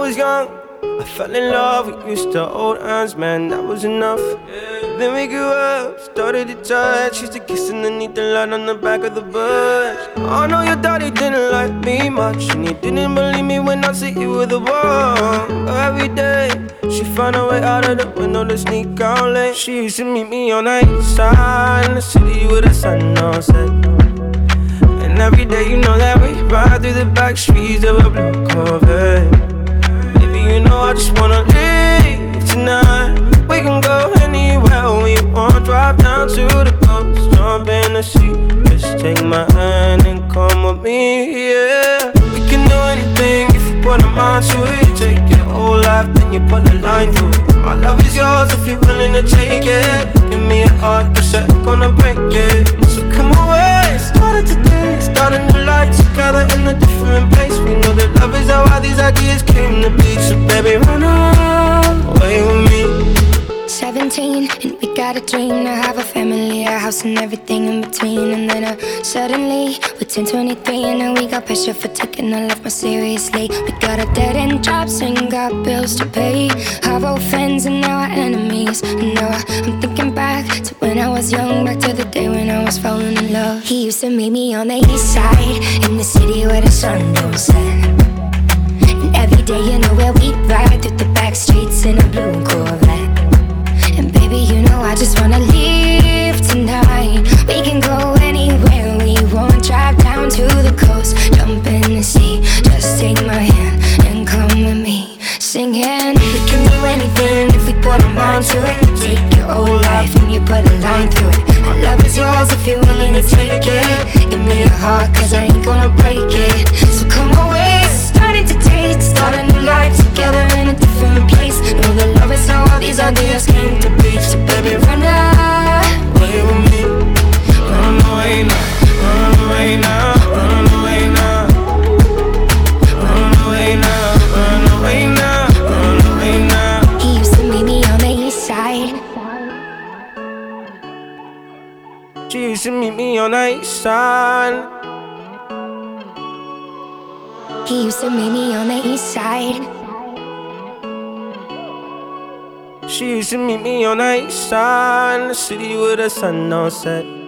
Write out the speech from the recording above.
was young, I fell in love. We used to hold hands, man, that was enough. Then we grew up, started to touch. Used to kiss underneath the light on the back of the bus. I know your daddy didn't like me much, and he didn't believe me when I said you were the one. Every day, she found a way out of the window to sneak out late. She used to meet me on the east side in the city with the sun on set. And every day, you know that we ride through the back streets of a blue Corvette. Baby, you know I just wanna leave tonight. We can go anywhere we want. Drive down to the coast, jump in the sea. Just take my hand and come with me, yeah. We can do anything if you put a mind to it. Take your whole life, then you put a line through it. My love is yours if you're willing to take it. Give me a heart, cause I'm gonna break it. So come away, started today. Start a new life together in a different place. We know that love is how all these ideas came to be. So baby, run away with me. 17 and we got a dream to have a family, a house and everything in between. And then suddenly we're 10, 23 and now we got pressure for taking our life more seriously. We got a dead end jobs and got bills to pay. Our old friends and now our enemies. And now I'm thinking back to when I was young, back to the day when I was falling in love. He used to meet me on the east side in the city where the sun don't set. And every day you know where we ride through the back streets in a blue Corvette. And baby, you know I just wanna leave tonight. We can go anywhere we want. Drive down to the coast, jump in the sea. Just take my hand and come with me, singing. We can do anything if we put our mind to it. Take your whole life and you put a line through it. My love is yours if you're willing to take it. Give me your heart, cause I ain't gonna break it. So come away, starting to taste. Start a new life together in a different place. Know that love is how all these ideas came to be. So baby, run away with me. Run away now, run away now, run away now. Run away now, run away now, run away now. He used to meet me on the east side. She used to meet me on the east side. He used to meet me on the east side. She used to meet me on the east side in the city with the sun on set.